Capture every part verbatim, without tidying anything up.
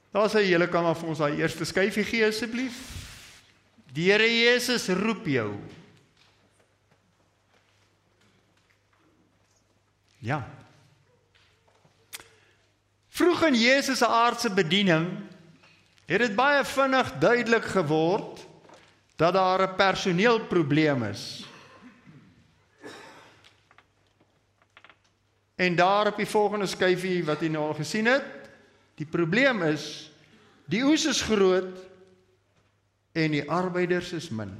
Daar sê julle kan maar vir ons daai eerste skyfie gee asseblief. Die Here Jesus roep jou. Ja. Vroeg in Jesus se aardse bediening het dit baie vinnig duidelik geword dat daar 'n personeelprobleem is. En daar op die volgende skyfie wat jy nou al gesien het, die probleem is, die oes is groot en die arbeiders is min.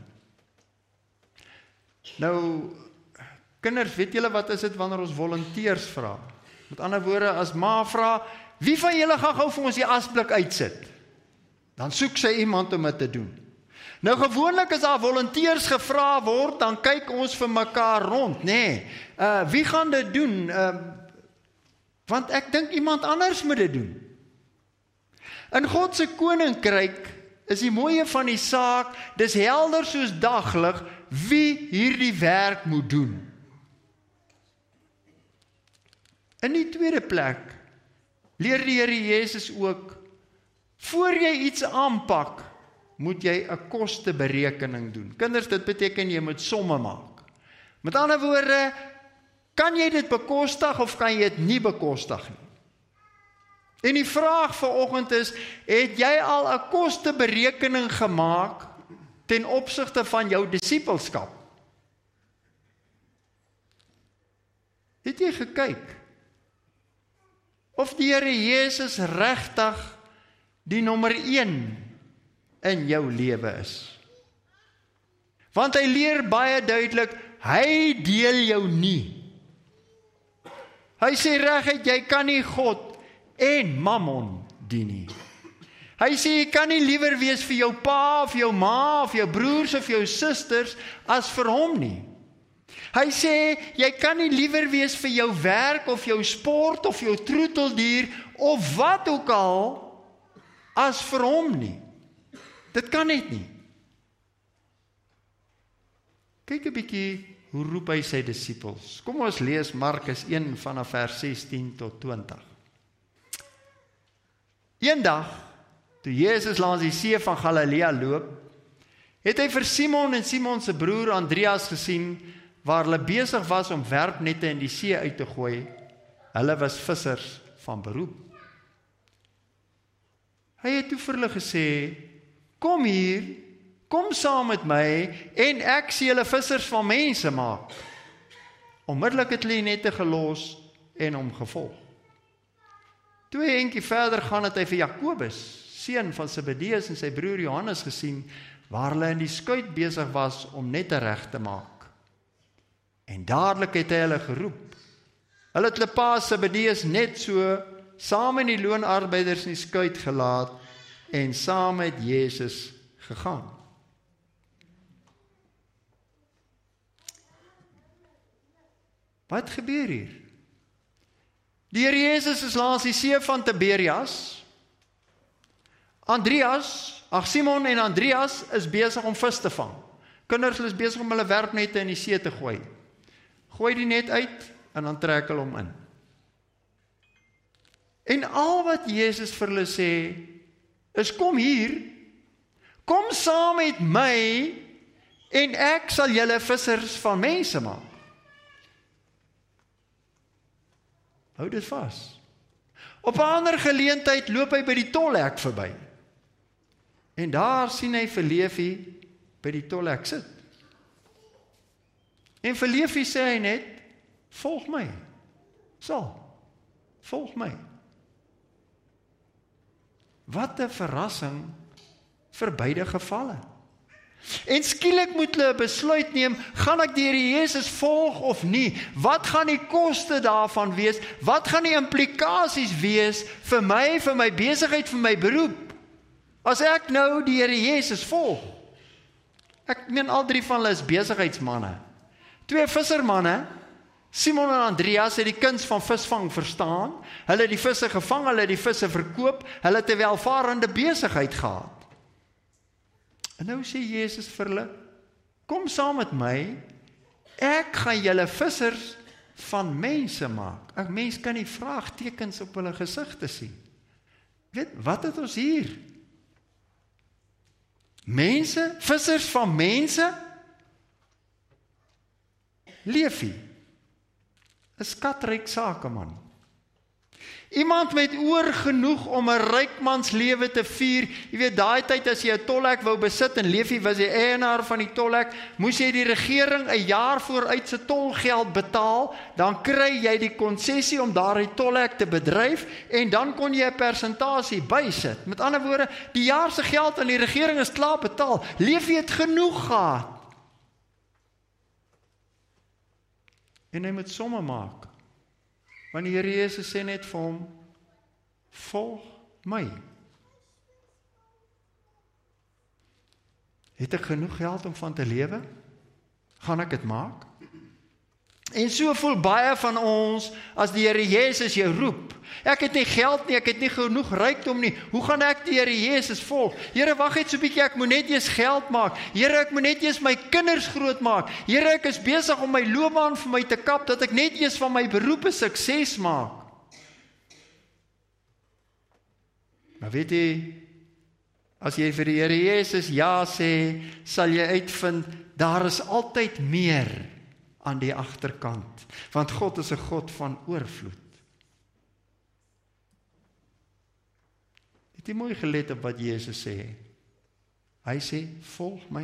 Nou, kinders, weet julle wat is dit wanneer ons volonteërs vra? Met ander woorde, as ma vra, wie van julle gaan gou vir ons die asblik uitsit? Dan soek sy iemand om dit te doen. Nou gewoonlik as daar volonteërs gevra word, dan kyk ons vir mekaar rond, nê. Nee, uh, wie gaan dit doen? Uh, want ek dink iemand anders moet dit doen. In God se koninkryk is die mooie van die saak, dis helder soos daglig wie hierdie werk moet doen. In die tweede plek leer die Here Jesus ook, voor jy iets aanpak, moet jy 'n kosteberekening doen. Kinders, dit beteken jy moet somme maak. Met ander woorde, kan jy dit bekostig of kan jy dit nie bekostig nie? En die vraag vanoggend is, het jy al 'n kosteberekening gemaak ten opsigte van jou disippelskap? Het jy gekyk of die Here Jesus regtig die nommer een in jou lewe is? Want hy leer baie duidelik, hy deel jou nie. Hy sê reguit, jy kan nie God en mammon dien nie. Hy sê, jy kan nie liewer wees vir jou pa, of jou ma, of jou broers, of jou susters, as vir hom nie. Hy sê, jy kan nie liewer wees vir jou werk, of jou sport, of jou troeteldier, of wat ook al, as vir hom nie. Dit kan net nie. Kyk 'n bietjie, hoe roep hy sy disippels? Kom ons lees Markus een vanaf vers sestien tot twintig. Eendag, toe Jezus langs die see van Galilea loop, het hy vir Simon en Simon se broer Andreas gesien, waar hulle besig was om werpnette in die see uit te gooi. Hulle was vissers van beroep. Hy het toe vir hulle gesê, kom hier, kom saam met my, en ek sien julle vissers van mense maak. Onmiddellik het hulle die nette gelos en hom gevolg. Toe hy eentjie verder gaan, het hy vir Jakobus, seun van Zebedeus en sy broer Johannes gesien, waar hulle in die skuit besig was om nette reg te maak. En dadelik het hy hulle geroep. Hulle het hulle pa Zebedeus net so, saam met die loonarbeiders in die skuit gelaat, en saam met Jesus gegaan. Wat gebeur hier? Die Here Jesus is langs die see van Tiberias. Andreas, ag Simon en Andreas is besig om vis te vang. Kinders, hulle is besig om hulle werpnette in die see te gooi. Gooi die net uit en dan trek hulle hom in. En al wat Jesus vir hulle sê, is kom hier, kom saam met my, en ek sal julle vissers van mense maak. Hou dit vas. Op 'n ander geleentheid loop hy by die tolhek verby. En daar sien hy vir Levi by die tolhek sit. En vir Levi sê hy net, volg my. So, volg my. Wat 'n verrassing vir beide gevalle. En skielik moet hulle 'n besluit neem, gaan ek die Here Jesus volg of nie? Wat gaan die koste daarvan wees? Wat gaan die implikasies wees vir my, vir my besigheid, vir my beroep? As ek nou die Here Jesus volg. Ek meen al drie van hulle is besigheidsmanne. Twee vissermanne, Simon en Andreas het die kuns van visvang verstaan. Hulle het die visse gevang, hulle het die visse verkoop, hulle het 'n welvarende besigheid gehad. En nou sê Jesus vir hulle, kom saam met my, ek gaan julle vissers van mense maak. 'n Mens kan die vraagtekens op hulle gesigte sien. Weet, wat het ons hier? Mense, vissers van mense, Leefie, 'n skatryk sakeman. Iemand met oor genoeg om 'n rykmans lewe te vier. Jy weet, daai tyd as jy 'n tolhek wou besit en Leefie was die eienaar van die tolhek, moes jy die regering 'n jaar vooruit se tolgeld betaal, dan kry jy die konsessie om daardie tolhek te bedryf en dan kon jy 'n persentasie bysit. Met ander woorde, die jaar se geld aan die regering is klaar betaal. Leefie het genoeg gehad. En hy moet somme maak. Want die Here Jesus sê net vir hom, volg my. Het ek genoeg geld om van te lewe? Gaan ek dit maak? En so voel baie van ons as die Here Jesus jou roep. Ek het nie geld nie, ek het nie genoeg rykdom nie. Hoe gaan ek die Here Jesus volg? Here, wag net so 'n bietjie, ek moet net eers geld maak. Here, ek moet net eers my kinders groot maak. Here, ek is besig om my loopbaan vir my te kap, dat ek net eers van my beroep 'n sukses maak. Maar weet jy, as jy vir die Here Jesus ja sê, sal jy uitvind, daar is altyd meer aan die agterkant, want God is 'n God van oorvloed. Het jy mooi gelet op wat Jesus sê? Hy sê, volg my.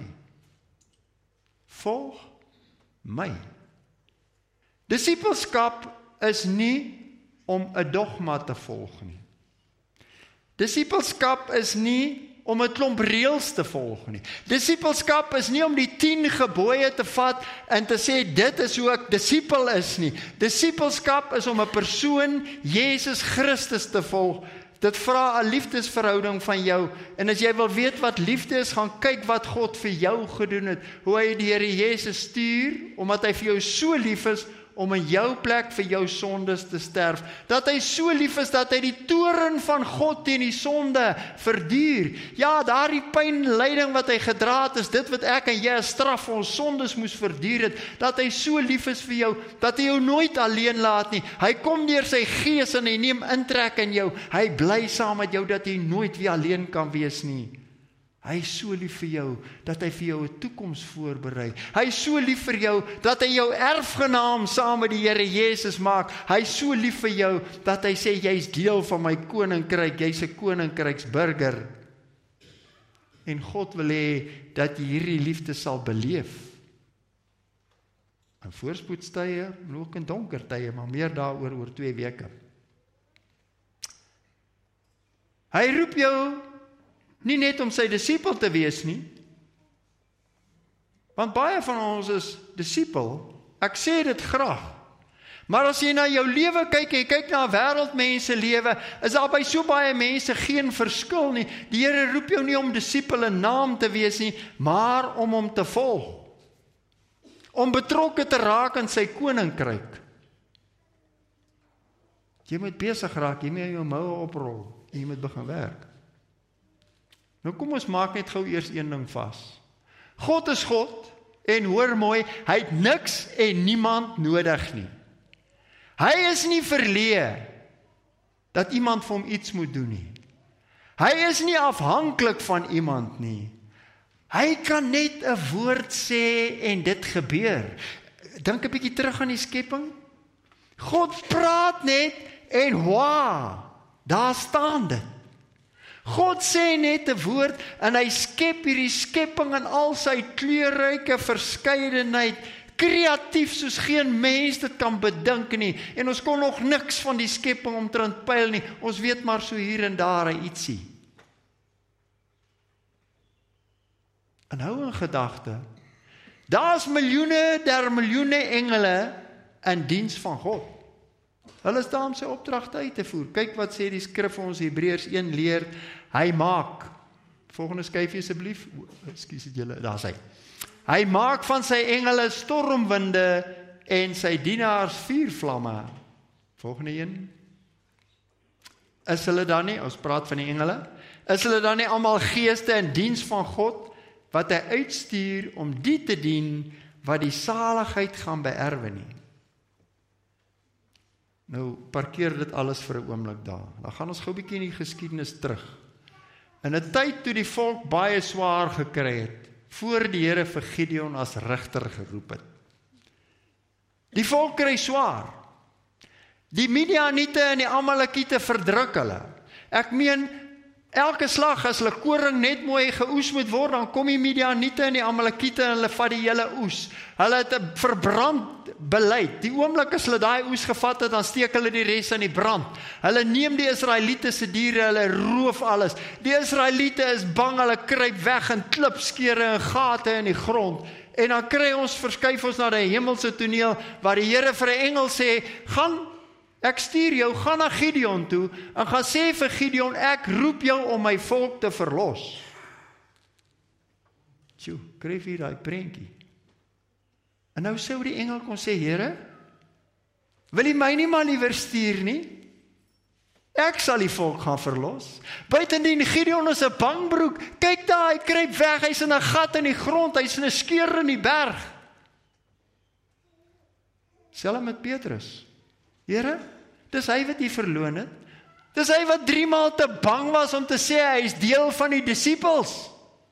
Volg my. Disippelskap is nie om 'n dogma te volg nie. Disippelskap is nie om 'n klomp reëls te volg nie. Disippelskap is nie om die tien gebooie te vat en te sê, dit is hoe ek disipel is nie. Disippelskap is om 'n persoon, Jesus Christus, te volg. Dit vra 'n liefdesverhouding van jou. En as jy wil weet wat liefde is, gaan kyk wat God vir jou gedoen het. Hoe hy die Here Jesus stuur, omdat hy vir jou so lief is, om in jou plek vir jou sondes te sterf. Dat hy so lief is, dat hy die toorn van God teen die sonde verduur. Ja, daardie pyn, lyding wat hy gedra het, is dit wat ek en jy as straf vir ons sondes moes verduur het. Dat hy so lief is vir jou, dat hy jou nooit alleen laat nie. Hy kom deur sy gees en hy neem intrek in jou. Hy bly saam met jou, dat jy nooit weer alleen kan wees nie. Hy is so lief vir jou, dat hy vir jou 'n toekoms voorberei. Hy is so lief vir jou, dat hy jou erfgenaam saam met die Here Jesus maak. Hy is so lief vir jou, dat hy sê, jy is deel van my koninkryk, jy is 'n koninkryksburger. En God wil hê, dat jy hierdie liefde sal beleef. In voorspoedstye, en ook in donker tye, maar meer daaroor oor twee weke. Hy roep jou, nie net om sy disipel te wees nie, want baie van ons is disipel, ek sê dit graag, maar as jy na jou lewe kyk, en jy kyk na wêreldmense lewe, is daar by so baie mense geen verskil nie. Die Here roep jou nie om disipel in naam te wees nie, maar om hom te volg, om betrokke te raak in sy koninkryk. Jy moet besig raak, jy moet jou moue oprol, en jy moet begin werk. Nou kom ons maak net gou eers een ding vas. God is God, en hoor mooi, hy het niks en niemand nodig nie. Hy is nie verleë, dat iemand vir hom iets moet doen nie. Hy is nie afhanklik van iemand nie. Hy kan net 'n woord sê en dit gebeur. Dink 'n bietjie terug aan die skepping. God praat net en hoa, daar staan dit. God sê net 'n woord en hy skep hierdie skepping in al sy kleurryke verskeidenheid, kreatief soos geen mens dit kan bedink nie. En ons kon nog niks van die skepping omtrent pyl nie. Ons weet maar so hier en daar ietsie. En hou in gedagte, daar's miljoene der miljoene engele in diens van God. Hulle is daar om sy opdragte uit te voer. Kyk wat sê die skrif vir ons, Hebreërs een leer, hy maak, volgende skyfie asseblief, ekskuus dit julle, daar is hy. Hy maak van sy engele stormwinde en sy dienaars vuurvlamme. Volgende een. Is hulle dan nie, ons praat van die engele, is hulle dan nie almal geeste in diens van God, wat hy uitstuur om die te dien, wat die saligheid gaan beerwe nie. Nou, parkeer dit alles vir 'n oomblik daar. Dan gaan ons gou 'n bietjie in die geskiedenis terug. In 'n tyd toe die volk baie swaar gekry het, voor die Here vir Gideon as rigter geroep het. Die volk kry swaar. Die Midianiete en die Amalekiete verdruk hulle. Ek meen, elke slag as hulle koring net mooi geoes moet word, dan kom die Midianiete en die Amalekiete en hulle vat die hele oes. Hulle het 'n verbrand beleid. Die oomblik as hulle daai oes gevat het, dan steek hulle die res in die brand. Hulle neem die Israeliete se diere, hulle roof alles. Die Israeliete is bang, hulle kruip weg in klipskeure en gate in die grond. En dan kry ons, verskuif ons na die hemelse toneel, waar die Here vir 'n engel sê, gaan, ek stuur jou, gaan na Gideon toe, en gaan sê vir Gideon, ek roep jou om my volk te verlos. Tjoe, kry vir daai prentjie. En nou sou die engel kon sê, Here, wil jy my nie maar liewer stuur nie? Ek sal die volk gaan verlos. Buitendien, Gideon is 'n bangbroek. Kyk daar, hy kruip weg, hy's in 'n gat in die grond, hy's in 'n skeur in die berg. Selfs met Petrus. Here, dis hy wat jy verloon het. Dis hy wat drie maal te bang was om te sê hy is deel van die disippels.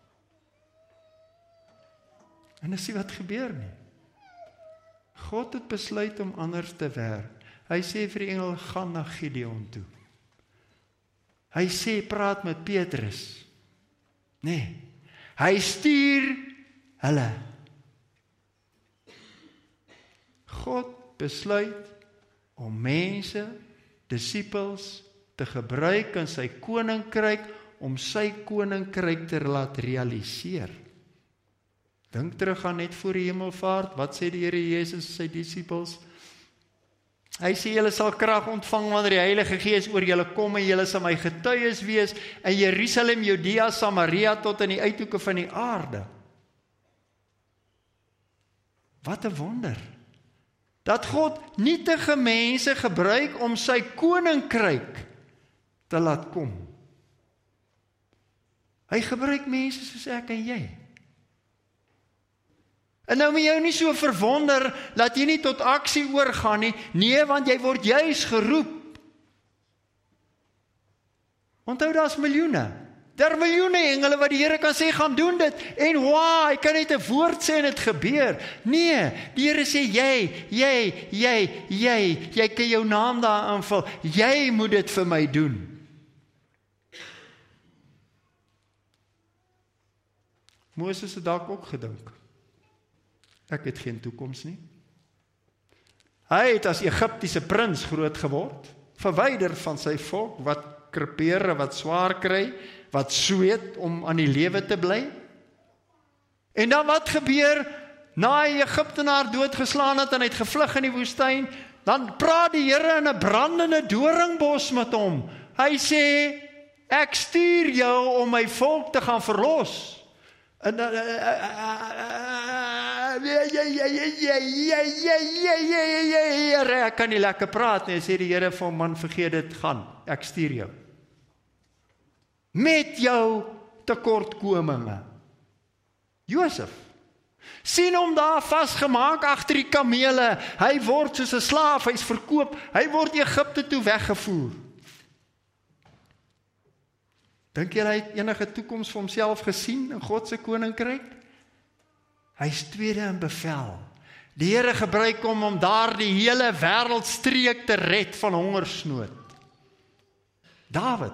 En dis nie wat gebeur nie. God het besluit om anders te werk. Hy sê vir die engel, gaan na Gideon toe. Hy sê, praat met Petrus. Nee, hy stuur hulle. God besluit om mense, disippels, te gebruik in sy koninkryk, om sy koninkryk te laat realiseer. Dink terug aan net voor die hemelvaart, wat sê die Here Jesus sy disippels? Hy sê, julle sal krag ontvang wanneer die Heilige Gees oor julle kom, en julle sal my getuies wees in Jerusalem, Judea, Samaria, tot in die uithoeke van die aarde. Wat 'n wonder! Dat God nietige mense gebruik om sy koninkryk te laat kom. Hy gebruik mense soos ek en jy. En nou moet jy nie so verwonder, dat jy nie tot aksie oorgaan nie. Nee, want jy word juis geroep. Onthou, daar's miljoene. Daar miljoene engele wat die Here kan sê, gaan doen dit. En wow, hy kan net 'n woord sê en dit gebeur. Nee, die Here sê, jy, jy, jy, jy, jy kan jou naam daar invul. Jy moet dit vir my doen. Moses het dalk ook gedink, ek het geen toekoms nie. Hy het as Egiptiese prins groot geword, verwyder van sy volk, wat krepeer, wat swaar kry, wat sweet om aan die lewe te bly. En dan wat gebeur, na hy Egiptenaar doodgeslaan het en hy het gevlug in die woestyn, dan praat die Here in 'n brandende doringbos met hom. Hy sê, ek stuur jou om my volk te gaan verlos. En dan ek kan nie lekker praat nie, sê die Here vir hom, man, vergeet dit, gaan, ek stuur jou. Met jou tekortkominge. Josef, sien hom daar vasgemaak agter die kamele, hy word soos 'n slaaf, hy's verkoop, hy word Egipte toe weggevoer. Dink jy hy het enige toekoms vir homself gesien in God se koninkryk? Hy's tweede in bevel. Die Here gebruik hom om daar die hele wêreldstreek te red van hongersnood. Dawid.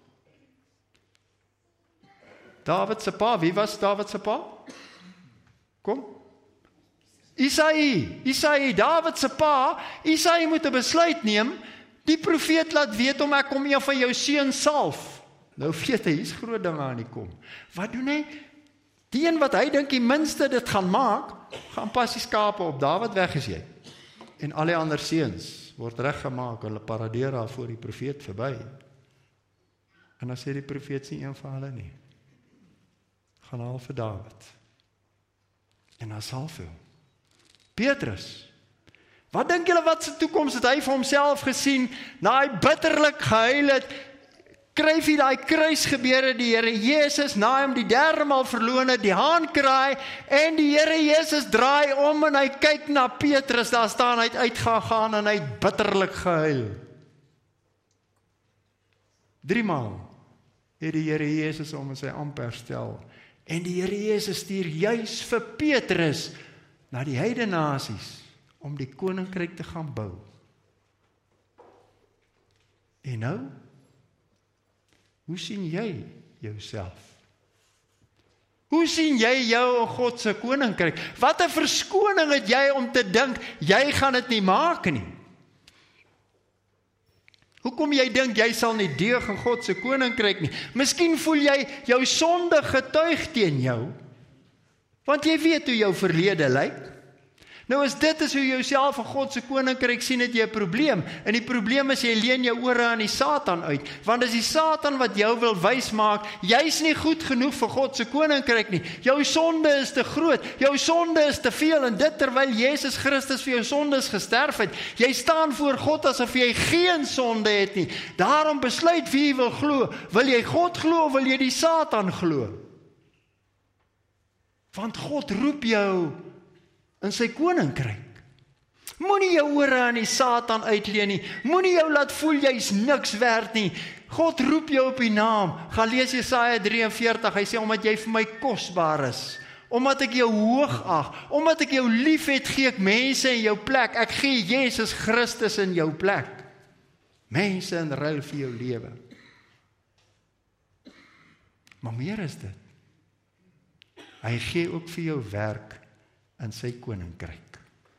Dawid se pa, wie was Dawid se pa? Kom. Isaïe, Isaïe, Dawid se pa, Isaïe moet 'n besluit neem, die profeet laat weet om ek kom een van jou seuns salf. Nou weet hy, hier's groot dinge aan die kom. Wat doen hy? Die een wat hy dink die minste dit gaan maak, gaan pas die skape op, Dawid, weg is jy. En al die ander seuns word reggemaak, hulle paradeer daar voor die profeet verby. En dan sê die profeet sien een van hulle nie. Gaan haal vir Dawid. En dan salf hy. Petrus. Wat dink julle wat se toekoms het hy vir homself gesien, na hy bitterlik gehuil het, Kryf hy daai kruisgebeure, die Here Jesus, na hom die derde maal verloon het, die haan kraai, en die Here Jesus draai om en hy kyk na Petrus, daar staan, hy het uitgegaan en hy het bitterlik gehuil. Driemaal het die Here Jesus om in sy amp herstel, en die Here Jesus stuur juis vir Petrus na die heidene nasies, om die koninkryk te gaan bou. En nou, hoe sien jy jouself? Hoe sien jy jou in God se koninkryk? Wat 'n verskoning het jy om te dink, jy gaan dit nie maak nie? Hoekom jy dink, jy sal nie deug in God se koninkryk nie? Miskien voel jy jou sonde getuig teen jou, want jy weet hoe jou verlede lyk. Nou as dit is hoe jy jouself in God se koninkryk sien, het jy 'n probleem. En die probleem is, jy leen jou ore aan die Satan uit. Want as die Satan wat jou wil wys maak, jy's nie goed genoeg vir God se koninkryk nie. Jou sonde is te groot, jou sonde is te veel, en dit terwyl Jesus Christus vir jou sondes gesterf het. Jy staan voor God asof jy geen sonde het nie. Daarom besluit wie jy wil glo. Wil jy God glo of wil jy die Satan glo? Want God roep jou in sy koninkryk. Moenie jou ore aan die Satan uitleen nie. Moenie jou laat voel jy's niks werd nie. God roep jou op die naam. Gaan lees Jesaja drie en veertig. Hy sê, omdat jy vir my kosbaar is, omdat ek jou hoog ag, omdat ek jou lief het, gee ek mense in jou plek. Ek gee Jesus Christus in jou plek. Mense in ruil vir jou lewe. Maar meer is dit. Hy gee ook vir jou werk in sy koninkryk.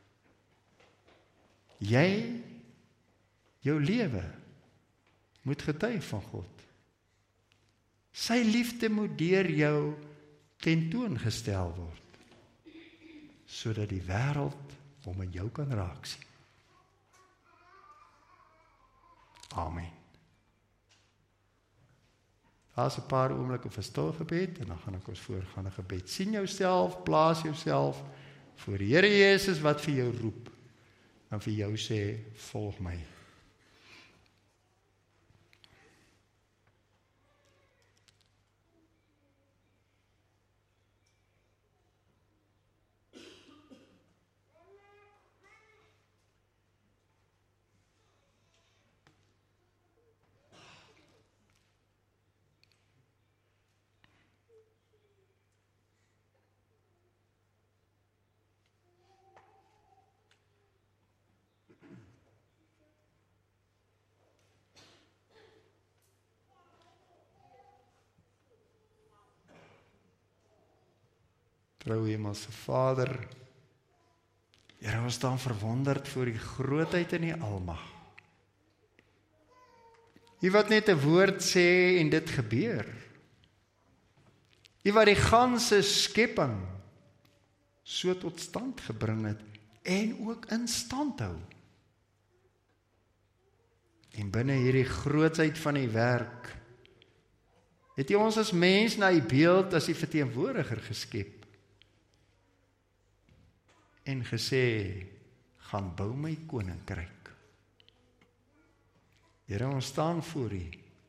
Jy, jou lewe, moet getuig van God. Sy liefde moet deur jou tentoongestel word, sodat die wêreld hom in jou kan raak sien. Amen. Daar's 'n paar oomblikke vir stil gebed, en dan gaan ek ons voorgaan 'n gebed. Sien jouself, plaas jouself voor die Here Jesus wat vir jou roep, en vir jou sê, volg my. Trou Hemelse Vader, Here, ons staan verwonderd voor die grootheid en die almag. U wat net 'n woord sê en dit gebeur. U wat die ganse skepping so tot stand gebring het en ook in stand hou. En binne hierdie grootheid van die werk het U ons as mens na U beeld as die verteenwoordiger geskep en gesê, gaan bou my koninkryk. Here, ons staan voor U.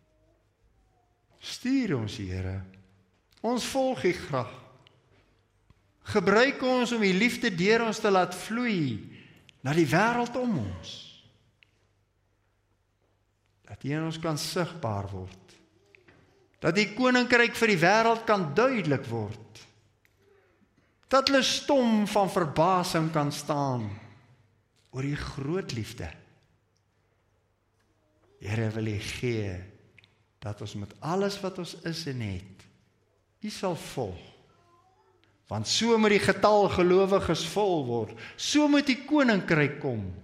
Stuur ons, Here. Ons volg U graag. Gebruik ons om U liefde deur ons te laat vloei na die wêreld om ons. Dat U in ons kan sigbaar word. Dat die koninkryk vir die wêreld kan duidelik word. Dat hulle stom van verbasing kan staan oor die groot liefde. Here, wil U gee dat ons met alles wat ons is en het, U sal volg. Want so moet die getal gelowiges vol word. So moet die koninkryk kom.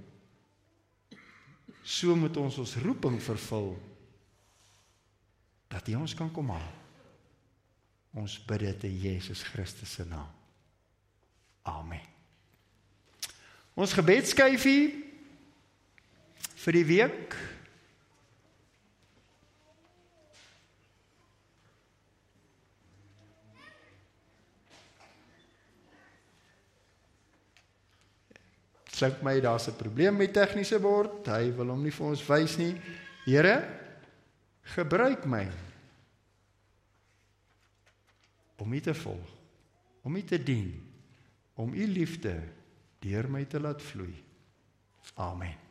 So moet ons ons roeping vervul. Dat U ons kan kom haal. Ons bid dit in Jesus Christus se naam. Amen. Ons gebedskyfie vir die week. Klink my, daar's 'n probleem met tegniese bord. Hy wil hom nie vir ons wys nie. Here, gebruik my om U te volg, om U te dien, om U liefde deur my te laat vloei. Amen.